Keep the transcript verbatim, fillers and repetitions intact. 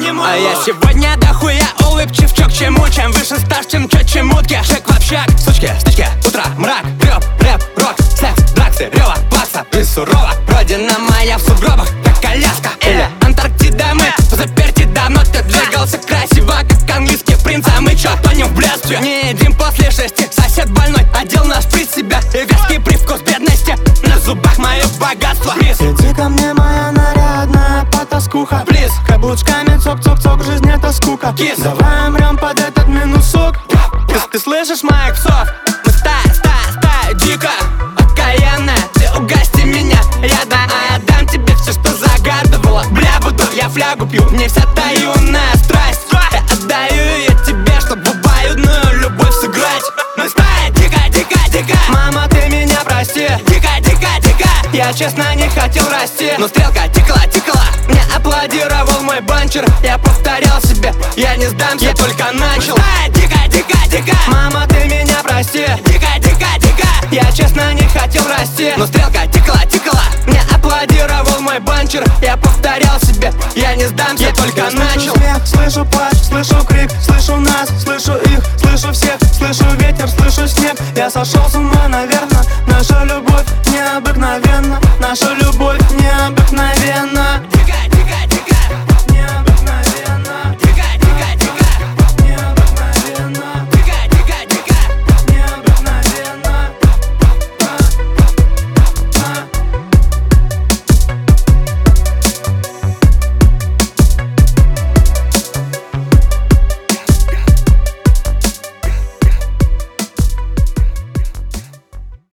нему. А я сегодня дохуя улыбчивчок, чему чем выше стаж, чем четче мутки. Шек в общак, сучки, стычки, утро, мрак, рёб, рэп, рок, секс, драксы, рёва, плакса и сурово. Родина моя в сугробах, как Аляска или Антарктида. Мы заперти давно, ты двигался красиво, как английский принц. А мы чё, тонем в блядстве? Не едим после шести, сосед больной одел нас при себя. И вязкий привкус бедности, на зубах мое богатство. Плиз, иди ко мне, моя нарядная потаскуха. плиз, Каблучками цок-цок-цок, жизнь это скука. Кис. Давай умрем под этот минусок. ты, ты слышишь моих псов? Мы стая, стая, стая, дико окаянная. Ты угости меня, я да, а я дам тебе все, что загадывала. Бля, буду, я флягу пью, мне вся та юная страсть. Я отдаю ее тебе, чтобы обоюдную любовь сыграть. Мы стая, дико, дико, дико. Мама, ты меня прости. Дико, дико, дико. Я честно не хотел расти, но стрелка текла, текла. Мне аплодировал мой банчер. Я повторял себе, я не сдамся, я только начал. Стая, дико, дико, дико. Мама, ты меня прости. Дико, дико, дико. Я честно не хотел расти, но стрелка текла, текла. Мне аплодировал мой банчер. Я повторял себе, я не сдамся, я только Я начал. слышу смех, слышу плач, слышу крик, слышу нас, слышу их, слышу всех, слышу ветер, слышу снег. Я сошел с ума, наверное. Наша любовь необыкновенна, наша любовь необыкновенна.